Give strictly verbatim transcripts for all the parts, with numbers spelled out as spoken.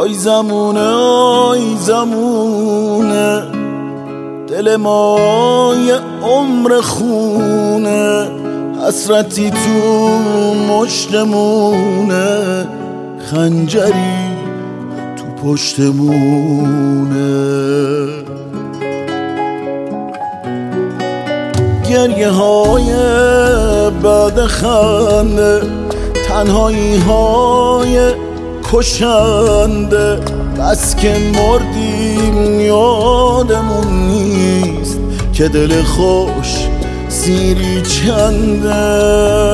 آی زمونه آی زمونه دل ما یه عمر خونه، حسرتی تو مشتمونه، خنجری تو پشتمونه. گریه های بعد خنده، تنهایی های کشنده، بس که مردیم یادمون نیست که دل خوش سیری چنده.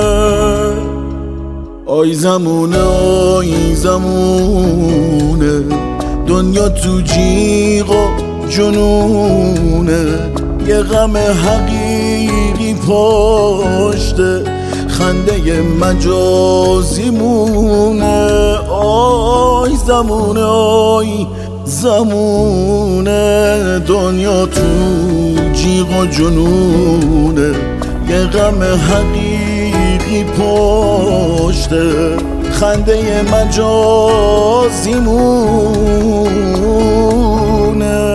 آی زمونه آی زمونه دنیا تو جیغ و جنونه، یه غم حقیقی پشته، خنده مجازی مونه. آی زمونه آی زمونه دنیا تو جیغ و جنونه، یه غم حقیقی پشته، خنده مجازی مونه.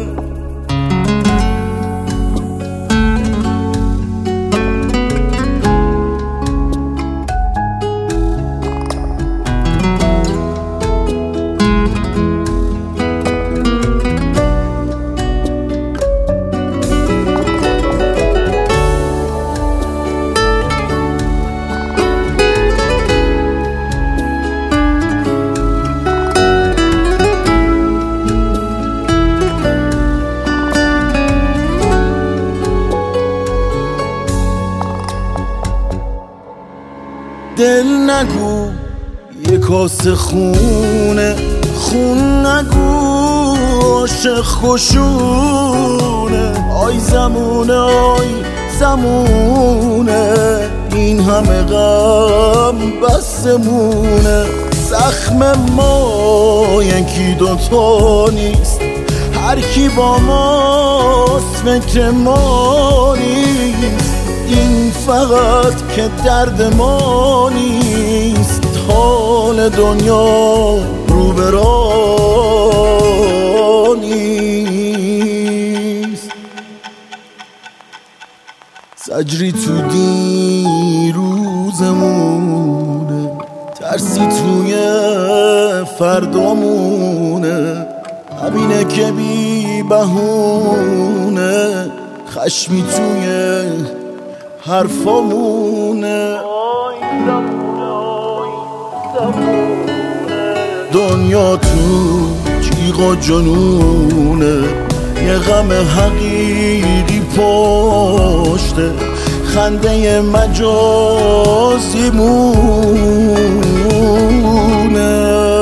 دل نگو یه کاسه خونه، خون نگو عاشق خوشونه. آی زمونه آی زمونه این همه غم بسمونه، زخم ما یکی دوتا نیست، هر کی با ماست فکر ما نیست. این فقط که درد ما نیست، حال دنیا رو به راه نیست. زجری تو دیروزمونه، ترسی توی فردامونه، همینه که بی بهونه، خشمی توی حرفامونه. آی زمونه آی زمونه دنیا تو جیغ و جنونه، یه غم حقیقی پشته، خنده مجازی مونه.